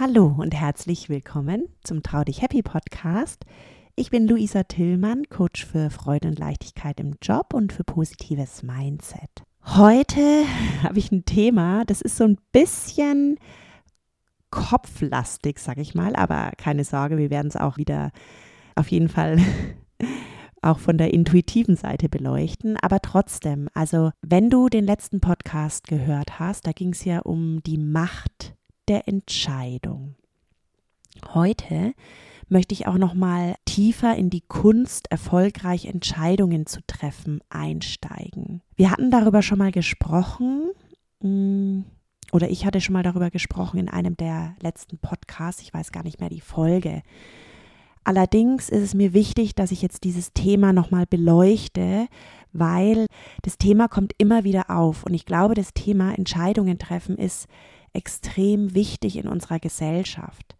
Hallo und herzlich willkommen zum Trau dich Happy Podcast. Ich bin Luisa Tillmann, Coach für Freude und Leichtigkeit im Job und für positives Mindset. Heute habe ich ein Thema, das ist so ein bisschen kopflastig, sage ich mal, aber keine Sorge, wir werden es auch wieder auf jeden Fall auch von der intuitiven Seite beleuchten, aber trotzdem, also wenn du den letzten Podcast gehört hast, da ging es ja um die Macht der Entscheidung. Heute möchte ich auch noch mal tiefer in die Kunst, erfolgreich Entscheidungen zu treffen, einsteigen. Wir hatten darüber schon mal gesprochen, oder ich hatte schon mal darüber gesprochen in einem der letzten Podcasts, ich weiß gar nicht mehr die Folge. Allerdings ist es mir wichtig, dass ich jetzt dieses Thema noch mal beleuchte, weil das Thema kommt immer wieder auf und ich glaube, das Thema Entscheidungen treffen ist extrem wichtig in unserer Gesellschaft.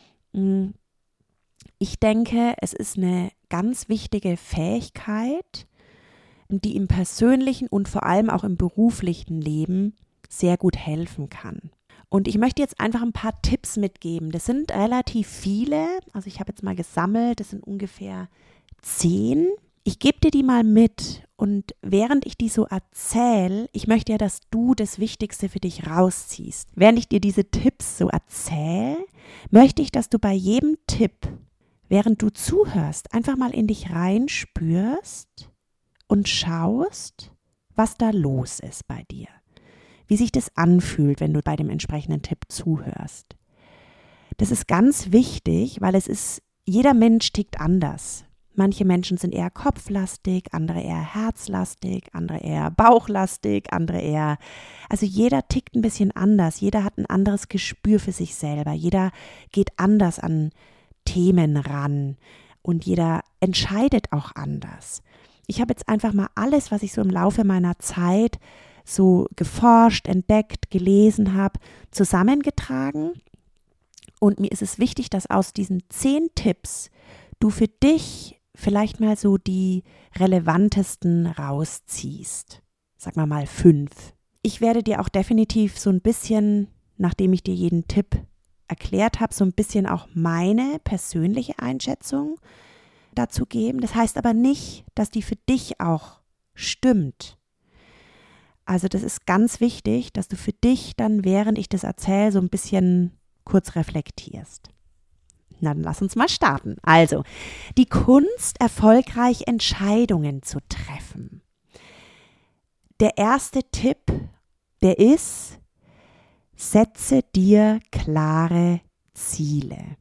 Ich denke, es ist eine ganz wichtige Fähigkeit, die im persönlichen und vor allem auch im beruflichen Leben sehr gut helfen kann. Und ich möchte jetzt einfach ein paar Tipps mitgeben. Das sind relativ viele, also ich habe jetzt mal gesammelt, das sind ungefähr 10. Ich gebe dir die mal mit und während ich die so erzähle, ich möchte ja, dass du das Wichtigste für dich rausziehst. Während ich dir diese Tipps so erzähle, möchte ich, dass du bei jedem Tipp, während du zuhörst, einfach mal in dich reinspürst und schaust, was da los ist bei dir. Wie sich das anfühlt, wenn du bei dem entsprechenden Tipp zuhörst. Das ist ganz wichtig, weil jeder Mensch tickt anders. Manche Menschen sind eher kopflastig, andere eher herzlastig, andere eher bauchlastig, also jeder tickt ein bisschen anders, jeder hat ein anderes Gespür für sich selber, jeder geht anders an Themen ran und jeder entscheidet auch anders. Ich habe jetzt einfach mal alles, was ich so im Laufe meiner Zeit so geforscht, entdeckt, gelesen habe, zusammengetragen und mir ist es wichtig, dass aus diesen 10 Tipps du für dich vielleicht mal so die relevantesten rausziehst. Sagen wir mal 5. Ich werde dir auch definitiv so ein bisschen, nachdem ich dir jeden Tipp erklärt habe, so ein bisschen auch meine persönliche Einschätzung dazu geben. Das heißt aber nicht, dass die für dich auch stimmt. Also das ist ganz wichtig, dass du für dich dann, während ich das erzähle, so ein bisschen kurz reflektierst. Na, dann lass uns mal starten. Also, die Kunst, erfolgreich Entscheidungen zu treffen. Der erste Tipp, der ist, setze dir klare Ziele.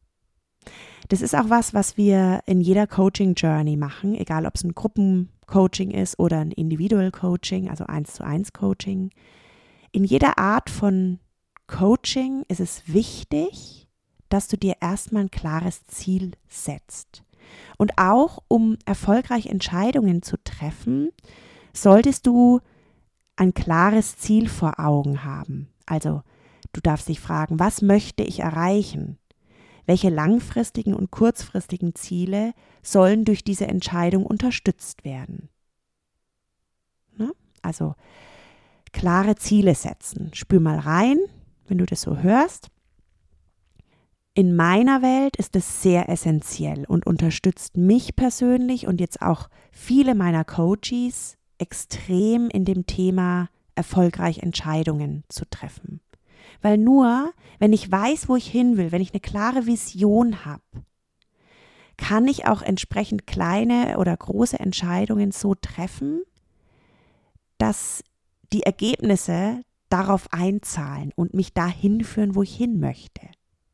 Das ist auch was wir in jeder Coaching-Journey machen, egal ob es ein Gruppencoaching ist oder ein Individual-Coaching, also 1:1 Coaching. In jeder Art von Coaching ist es wichtig, dass du dir erstmal ein klares Ziel setzt. Und auch um erfolgreich Entscheidungen zu treffen, solltest du ein klares Ziel vor Augen haben. Also du darfst dich fragen, was möchte ich erreichen? Welche langfristigen und kurzfristigen Ziele sollen durch diese Entscheidung unterstützt werden? Ne? Also klare Ziele setzen. Spür mal rein, wenn du das so hörst. In meiner Welt ist es sehr essentiell und unterstützt mich persönlich und jetzt auch viele meiner Coaches extrem in dem Thema erfolgreich Entscheidungen zu treffen. Weil nur, wenn ich weiß, wo ich hin will, wenn ich eine klare Vision habe, kann ich auch entsprechend kleine oder große Entscheidungen so treffen, dass die Ergebnisse darauf einzahlen und mich dahin führen, wo ich hin möchte.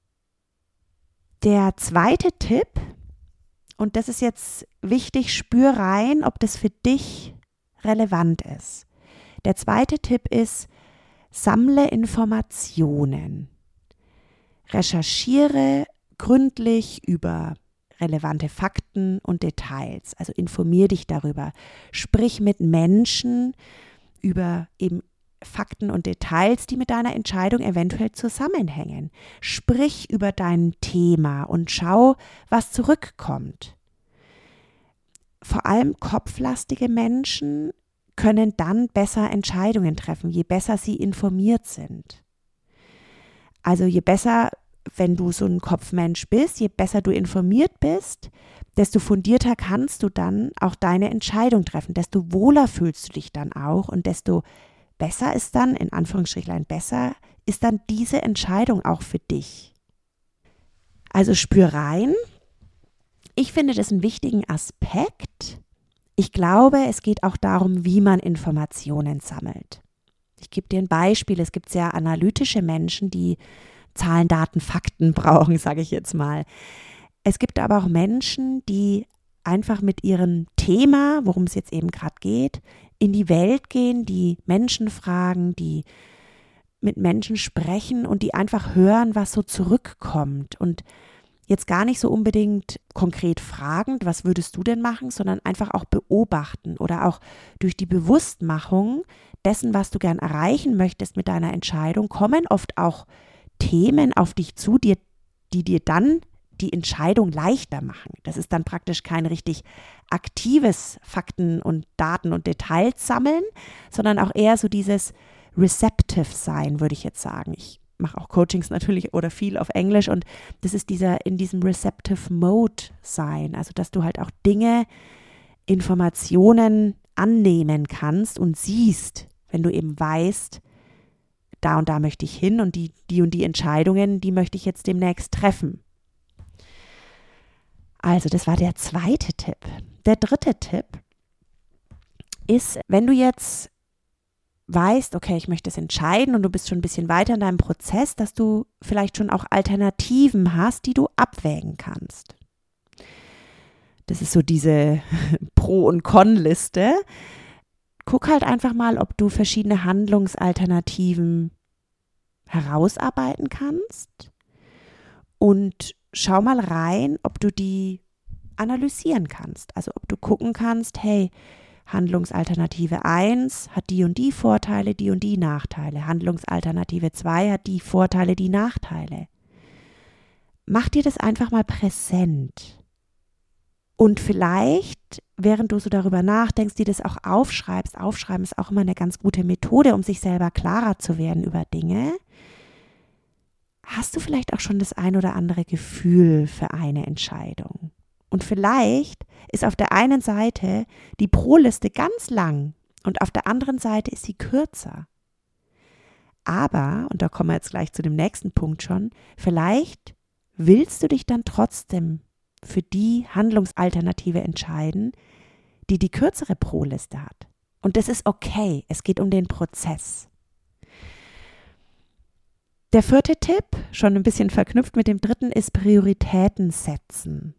Der zweite Tipp, und das ist jetzt wichtig, spür rein, ob das für dich relevant ist. Der zweite Tipp ist, sammle Informationen. Recherchiere gründlich über relevante Fakten und Details. Also informiere dich darüber. Sprich mit Menschen über eben Fakten und Details, die mit deiner Entscheidung eventuell zusammenhängen. Sprich über dein Thema und schau, was zurückkommt. Vor allem kopflastige Menschen können dann besser Entscheidungen treffen, je besser sie informiert sind. Also je besser wenn du so ein Kopfmensch bist, je besser du informiert bist, desto fundierter kannst du dann auch deine Entscheidung treffen, desto wohler fühlst du dich dann auch und desto besser ist dann, in Anführungsstrichlein besser, ist dann diese Entscheidung auch für dich. Also spür rein. Ich finde das einen wichtigen Aspekt. Ich glaube, es geht auch darum, wie man Informationen sammelt. Ich gebe dir ein Beispiel. Es gibt sehr analytische Menschen, die Zahlen, Daten, Fakten brauchen, sage ich jetzt mal. Es gibt aber auch Menschen, die einfach mit ihrem Thema, worum es jetzt eben gerade geht, in die Welt gehen, die Menschen fragen, die mit Menschen sprechen und die einfach hören, was so zurückkommt. Und jetzt gar nicht so unbedingt konkret fragend, was würdest du denn machen, sondern einfach auch beobachten oder auch durch die Bewusstmachung dessen, was du gern erreichen möchtest mit deiner Entscheidung, kommen oft auch Themen auf dich zu, die dir dann die Entscheidung leichter machen. Das ist dann praktisch kein richtig aktives Fakten und Daten und Details sammeln, sondern auch eher so dieses receptive sein, würde ich jetzt sagen. Ich mache auch Coachings natürlich oder viel auf Englisch und das ist in diesem receptive Mode sein, also dass du halt auch Dinge, Informationen annehmen kannst und siehst, wenn du eben weißt, da und da möchte ich hin und die und die Entscheidungen, die möchte ich jetzt demnächst treffen. Also das war der zweite Tipp. Der dritte Tipp ist, wenn du jetzt weißt, okay, ich möchte es entscheiden und du bist schon ein bisschen weiter in deinem Prozess, dass du vielleicht schon auch Alternativen hast, die du abwägen kannst. Das ist so diese Pro- und Con-Liste. Guck halt einfach mal, ob du verschiedene Handlungsalternativen herausarbeiten kannst und schau mal rein, ob du die analysieren kannst. Also ob du gucken kannst, hey, Handlungsalternative 1 hat die und die Vorteile, die und die Nachteile. Handlungsalternative 2 hat die Vorteile, die Nachteile. Mach dir das einfach mal präsent. Und vielleicht, während du so darüber nachdenkst, dir das auch aufschreibst, aufschreiben ist auch immer eine ganz gute Methode, um sich selber klarer zu werden über Dinge, hast du vielleicht auch schon das ein oder andere Gefühl für eine Entscheidung. Und vielleicht ist auf der einen Seite die Pro-Liste ganz lang und auf der anderen Seite ist sie kürzer. Aber, und da kommen wir jetzt gleich zu dem nächsten Punkt schon, vielleicht willst du dich dann trotzdem für die Handlungsalternative entscheiden, die die kürzere Pro-Liste hat. Und das ist okay, es geht um den Prozess. Der vierte Tipp, schon ein bisschen verknüpft mit dem dritten, ist Prioritäten setzen.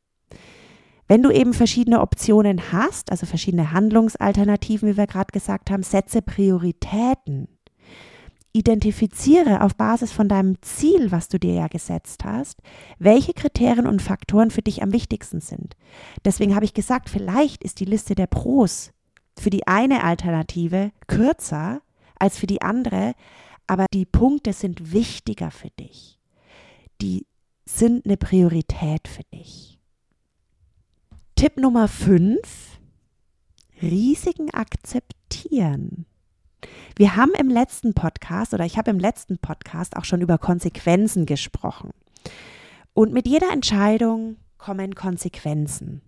Wenn du eben verschiedene Optionen hast, also verschiedene Handlungsalternativen, wie wir gerade gesagt haben, setze Prioritäten. Identifiziere auf Basis von deinem Ziel, was du dir ja gesetzt hast, welche Kriterien und Faktoren für dich am wichtigsten sind. Deswegen habe ich gesagt, vielleicht ist die Liste der Pros für die eine Alternative kürzer als für die andere, aber die Punkte sind wichtiger für dich. Die sind eine Priorität für dich. Tipp Nummer 5, Risiken akzeptieren. Wir haben im letzten Podcast oder ich habe im letzten Podcast auch schon über Konsequenzen gesprochen. Und mit jeder Entscheidung kommen Konsequenzen.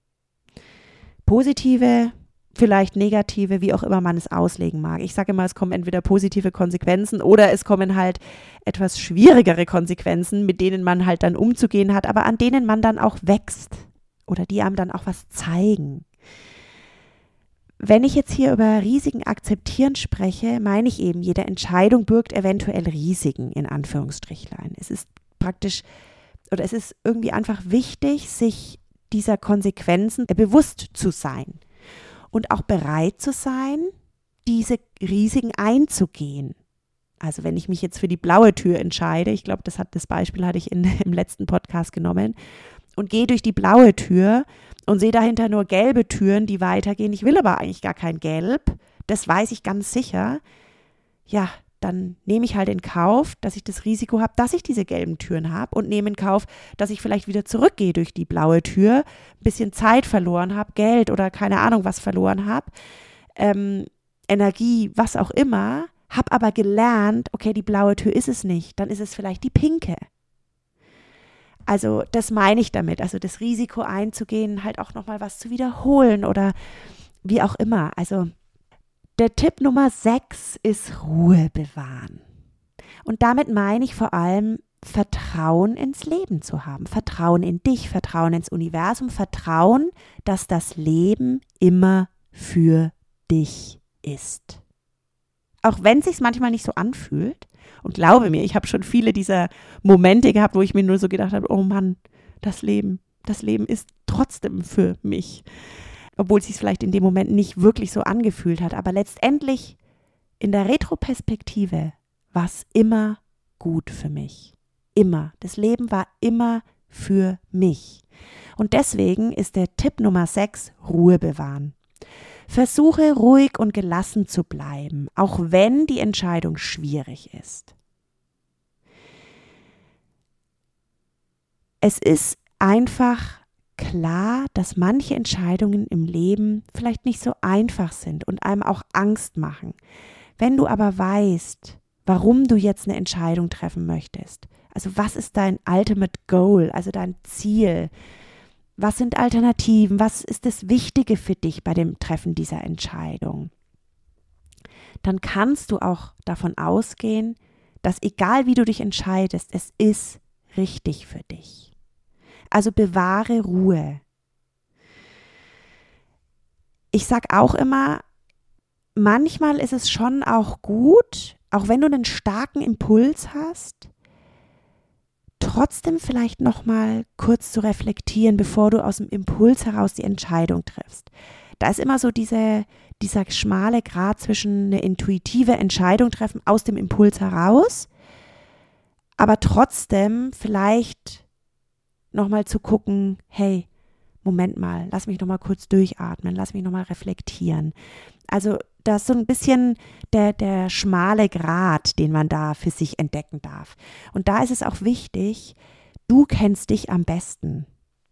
Positive, vielleicht negative, wie auch immer man es auslegen mag. Ich sage immer, es kommen entweder positive Konsequenzen oder es kommen halt etwas schwierigere Konsequenzen, mit denen man halt dann umzugehen hat, aber an denen man dann auch wächst oder die einem dann auch was zeigen. Wenn ich jetzt hier über Risiken akzeptieren spreche, meine ich eben, jede Entscheidung birgt eventuell Risiken, in Anführungsstrichlein. Es ist praktisch, oder es ist irgendwie einfach wichtig, sich dieser Konsequenzen bewusst zu sein und auch bereit zu sein, diese Risiken einzugehen. Also wenn ich mich jetzt für die blaue Tür entscheide, ich glaube, das Beispiel hatte ich im letzten Podcast genommen, und gehe durch die blaue Tür und sehe dahinter nur gelbe Türen, die weitergehen. Ich will aber eigentlich gar kein Gelb. Das weiß ich ganz sicher. Ja, dann nehme ich halt in Kauf, dass ich das Risiko habe, dass ich diese gelben Türen habe und nehme in Kauf, dass ich vielleicht wieder zurückgehe durch die blaue Tür, ein bisschen Zeit verloren habe, Geld oder keine Ahnung was verloren habe, Energie, was auch immer, habe aber gelernt, okay, die blaue Tür ist es nicht, dann ist es vielleicht die pinke. Also das meine ich damit, also das Risiko einzugehen, halt auch nochmal was zu wiederholen oder wie auch immer. Also der Tipp Nummer 6 ist Ruhe bewahren. Und damit meine ich vor allem Vertrauen ins Leben zu haben. Vertrauen in dich, Vertrauen ins Universum, Vertrauen, dass das Leben immer für dich ist. Auch wenn es sich manchmal nicht so anfühlt. Und glaube mir, ich habe schon viele dieser Momente gehabt, wo ich mir nur so gedacht habe, oh Mann, das Leben ist trotzdem für mich. Obwohl es sich vielleicht in dem Moment nicht wirklich so angefühlt hat. Aber letztendlich in der Retroperspektive war es immer gut für mich. Immer. Das Leben war immer für mich. Und deswegen ist der Tipp Nummer 6 Ruhe bewahren. Versuche ruhig und gelassen zu bleiben, auch wenn die Entscheidung schwierig ist. Es ist einfach klar, dass manche Entscheidungen im Leben vielleicht nicht so einfach sind und einem auch Angst machen. Wenn du aber weißt, warum du jetzt eine Entscheidung treffen möchtest, also was ist dein Ultimate Goal, also dein Ziel, was sind Alternativen, was ist das Wichtige für dich bei dem Treffen dieser Entscheidung, dann kannst du auch davon ausgehen, dass egal wie du dich entscheidest, es ist richtig für dich. Also bewahre Ruhe. Ich sage auch immer, manchmal ist es schon auch gut, auch wenn du einen starken Impuls hast, trotzdem vielleicht nochmal kurz zu reflektieren, bevor du aus dem Impuls heraus die Entscheidung triffst. Da ist immer so dieser schmale Grat zwischen eine intuitive Entscheidung treffen aus dem Impuls heraus, aber trotzdem vielleicht nochmal zu gucken, hey, Moment mal, lass mich nochmal kurz durchatmen, lass mich nochmal reflektieren. Also das ist so ein bisschen der schmale Grat, den man da für sich entdecken darf. Und da ist es auch wichtig, du kennst dich am besten.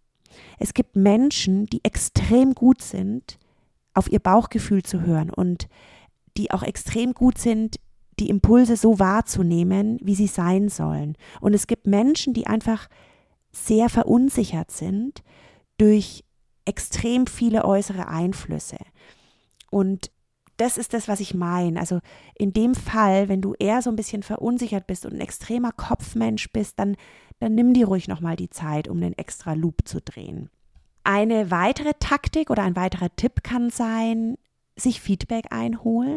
Es gibt Menschen, die extrem gut sind, auf ihr Bauchgefühl zu hören und die auch extrem gut sind, die Impulse so wahrzunehmen, wie sie sein sollen. Und es gibt Menschen, die einfach sehr verunsichert sind durch extrem viele äußere Einflüsse. Und das ist das, was ich meine. Also in dem Fall, wenn du eher so ein bisschen verunsichert bist und ein extremer Kopfmensch bist, dann nimm dir ruhig nochmal die Zeit, um einen extra Loop zu drehen. Eine weitere Taktik oder ein weiterer Tipp kann sein, sich Feedback einholen.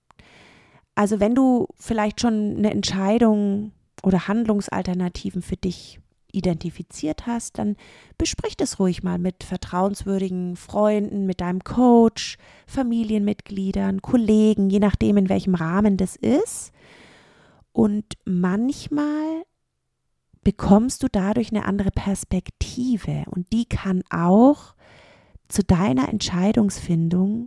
Also wenn du vielleicht schon eine Entscheidung oder Handlungsalternativen für dich identifiziert hast, dann besprich das ruhig mal mit vertrauenswürdigen Freunden, mit deinem Coach, Familienmitgliedern, Kollegen, je nachdem, in welchem Rahmen das ist. Und manchmal bekommst du dadurch eine andere Perspektive und die kann auch zu deiner Entscheidungsfindung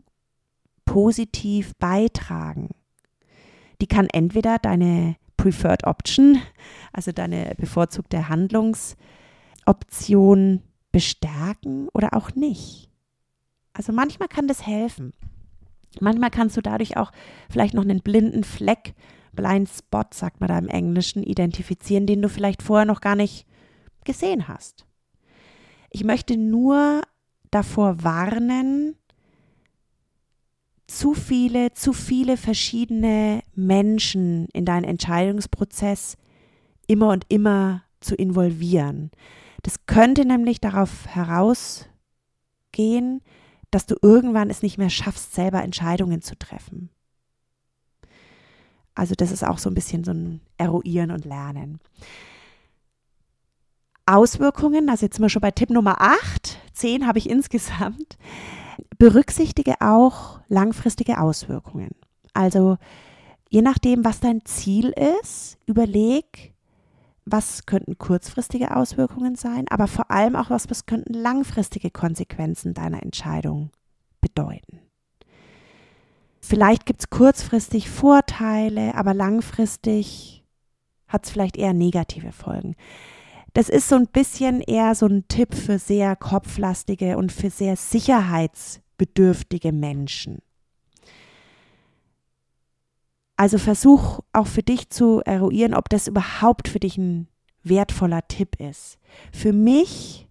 positiv beitragen. Die kann entweder deine Preferred Option, also deine bevorzugte Handlungsoption bestärken oder auch nicht. Also manchmal kann das helfen. Manchmal kannst du dadurch auch vielleicht noch einen blinden Fleck, Blind Spot, sagt man da im Englischen, identifizieren, den du vielleicht vorher noch gar nicht gesehen hast. Ich möchte nur davor warnen, zu viele verschiedene Menschen in deinen Entscheidungsprozess immer und immer zu involvieren. Das könnte nämlich darauf herausgehen, dass du irgendwann es nicht mehr schaffst, selber Entscheidungen zu treffen. Also das ist auch so ein bisschen so ein Eruieren und Lernen. Auswirkungen, also jetzt sind wir schon bei Tipp Nummer 8, 10 habe ich insgesamt. Berücksichtige auch langfristige Auswirkungen. Also je nachdem, was dein Ziel ist, überleg, was könnten kurzfristige Auswirkungen sein, aber vor allem auch, was könnten langfristige Konsequenzen deiner Entscheidung bedeuten. Vielleicht gibt es kurzfristig Vorteile, aber langfristig hat es vielleicht eher negative Folgen. Das ist so ein bisschen eher so ein Tipp für sehr kopflastige und für sehr sicherheitsbedürftige Menschen. Also versuch auch für dich zu eruieren, ob das überhaupt für dich ein wertvoller Tipp ist. Für mich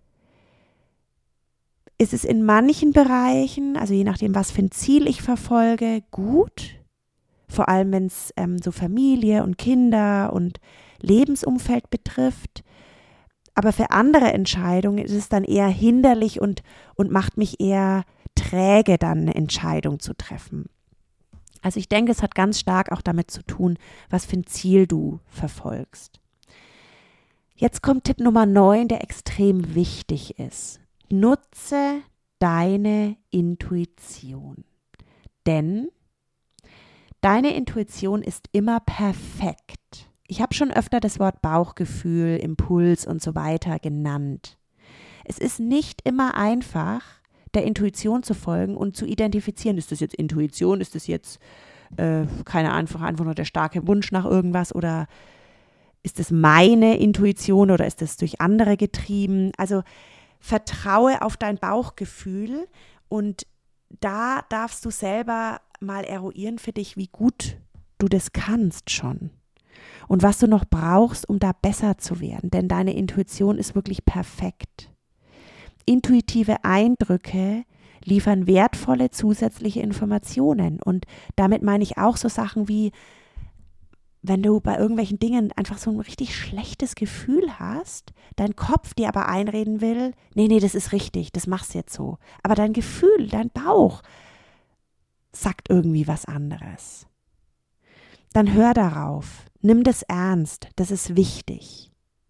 ist es in manchen Bereichen, also je nachdem, was für ein Ziel ich verfolge, gut. Vor allem, wenn es so Familie und Kinder und Lebensumfeld betrifft. Aber für andere Entscheidungen ist es dann eher hinderlich und macht mich eher träge, dann eine Entscheidung zu treffen. Also ich denke, es hat ganz stark auch damit zu tun, was für ein Ziel du verfolgst. Jetzt kommt Tipp Nummer 9, der extrem wichtig ist. Nutze deine Intuition. Denn deine Intuition ist immer perfekt. Ich habe schon öfter das Wort Bauchgefühl, Impuls und so weiter genannt. Es ist nicht immer einfach, der Intuition zu folgen und zu identifizieren, ist das jetzt Intuition, ist das jetzt, einfach nur der starke Wunsch nach irgendwas oder ist das meine Intuition oder ist das durch andere getrieben? Also vertraue auf dein Bauchgefühl und da darfst du selber mal eruieren für dich, wie gut du das kannst schon und was du noch brauchst, um da besser zu werden, denn deine Intuition ist wirklich perfekt. Intuitive Eindrücke liefern wertvolle zusätzliche Informationen und damit meine ich auch so Sachen wie, wenn du bei irgendwelchen Dingen einfach so ein richtig schlechtes Gefühl hast, dein Kopf dir aber einreden will, nee, das ist richtig, das machst du jetzt so. Aber dein Gefühl, dein Bauch sagt irgendwie was anderes. Dann hör darauf, nimm das ernst, das ist wichtig.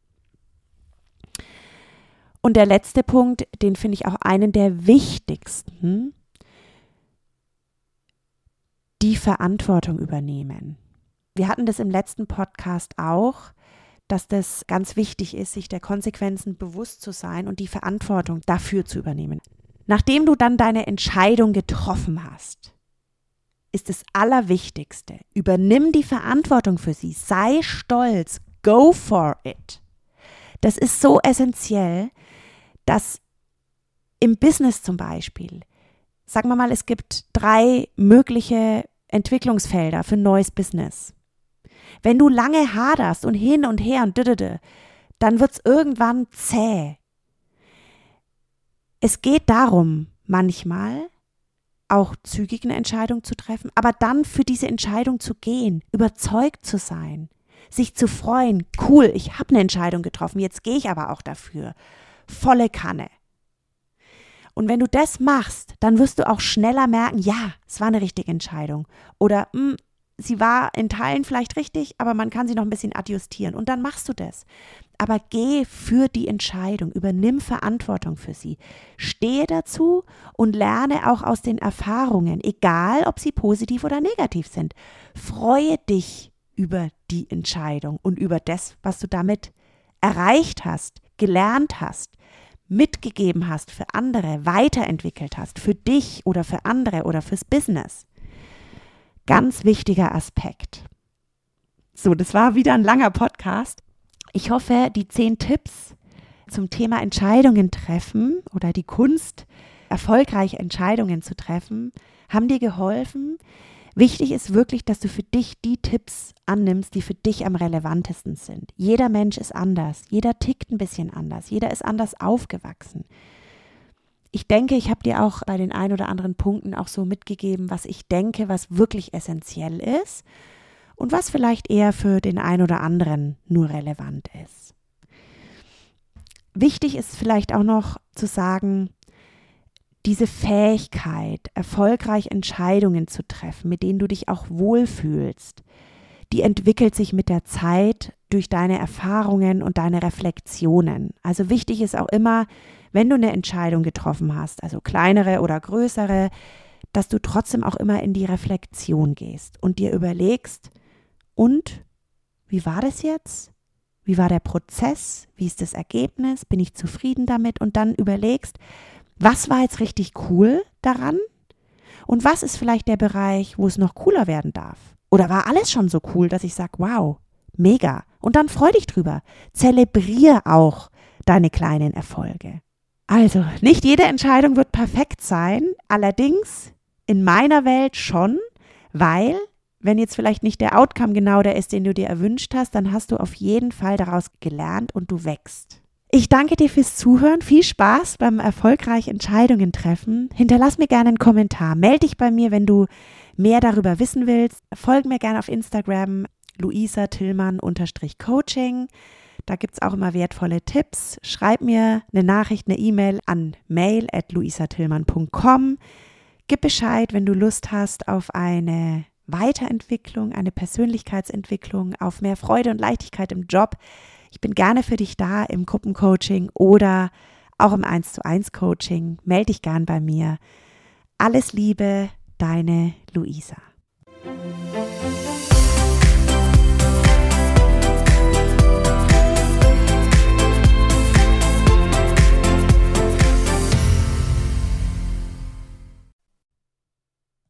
Und der letzte Punkt, den finde ich auch einen der wichtigsten, die Verantwortung übernehmen. Wir hatten das im letzten Podcast auch, dass das ganz wichtig ist, sich der Konsequenzen bewusst zu sein und die Verantwortung dafür zu übernehmen. Nachdem du dann deine Entscheidung getroffen hast, ist das Allerwichtigste, übernimm die Verantwortung für sie, sei stolz, go for it. Das ist so essentiell, dass im Business zum Beispiel, sagen wir mal, es gibt 3 mögliche Entwicklungsfelder für ein neues Business. Wenn du lange haderst und hin und her und dann wird es irgendwann zäh. Es geht darum, manchmal auch zügig eine Entscheidung zu treffen, aber dann für diese Entscheidung zu gehen, überzeugt zu sein, sich zu freuen, cool, ich habe eine Entscheidung getroffen, jetzt gehe ich aber auch dafür. Volle Kanne. Und wenn du das machst, dann wirst du auch schneller merken, ja, es war eine richtige Entscheidung. Oder sie war in Teilen vielleicht richtig, aber man kann sie noch ein bisschen adjustieren. Und dann machst du das. Aber geh für die Entscheidung, übernimm Verantwortung für sie. Stehe dazu und lerne auch aus den Erfahrungen, egal ob sie positiv oder negativ sind. Freue dich über die Entscheidung und über das, was du damit erreicht hast, gelernt hast, mitgegeben hast für andere, weiterentwickelt hast, für dich oder für andere oder fürs Business. Ganz wichtiger Aspekt. So, das war wieder ein langer Podcast. Ich hoffe, die 10 Tipps zum Thema Entscheidungen treffen oder die Kunst, erfolgreich Entscheidungen zu treffen, haben dir geholfen. Wichtig ist wirklich, dass du für dich die Tipps annimmst, die für dich am relevantesten sind. Jeder Mensch ist anders, jeder tickt ein bisschen anders, jeder ist anders aufgewachsen. Ich denke, ich habe dir auch bei den ein oder anderen Punkten auch so mitgegeben, was ich denke, was wirklich essentiell ist und was vielleicht eher für den einen oder anderen nur relevant ist. Wichtig ist vielleicht auch noch zu sagen, diese Fähigkeit, erfolgreich Entscheidungen zu treffen, mit denen du dich auch wohlfühlst, die entwickelt sich mit der Zeit durch deine Erfahrungen und deine Reflexionen. Also wichtig ist auch immer, wenn du eine Entscheidung getroffen hast, also kleinere oder größere, dass du trotzdem auch immer in die Reflexion gehst und dir überlegst, und wie war das jetzt? Wie war der Prozess? Wie ist das Ergebnis? Bin ich zufrieden damit? Und dann überlegst, was war jetzt richtig cool daran? Und was ist vielleicht der Bereich, wo es noch cooler werden darf? Oder war alles schon so cool, dass ich sage, wow, mega. Und dann freu dich drüber. Zelebriere auch deine kleinen Erfolge. Also, nicht jede Entscheidung wird perfekt sein. Allerdings in meiner Welt schon, weil wenn jetzt vielleicht nicht der Outcome genau der ist, den du dir erwünscht hast, dann hast du auf jeden Fall daraus gelernt und du wächst. Ich danke dir fürs Zuhören. Viel Spaß beim erfolgreich Entscheidungen treffen. Hinterlass mir gerne einen Kommentar. Melde dich bei mir, wenn du mehr darüber wissen willst. Folge mir gerne auf Instagram luisatillmann_coaching. Da gibt es auch immer wertvolle Tipps. Schreib mir eine Nachricht, eine E-Mail an mail@luisatillmann.com. Gib Bescheid, wenn du Lust hast auf eine Weiterentwicklung, eine Persönlichkeitsentwicklung, auf mehr Freude und Leichtigkeit im Job. Ich bin gerne für dich da im Gruppencoaching oder auch im 1:1 Coaching. Melde dich gern bei mir. Alles Liebe, deine Luisa.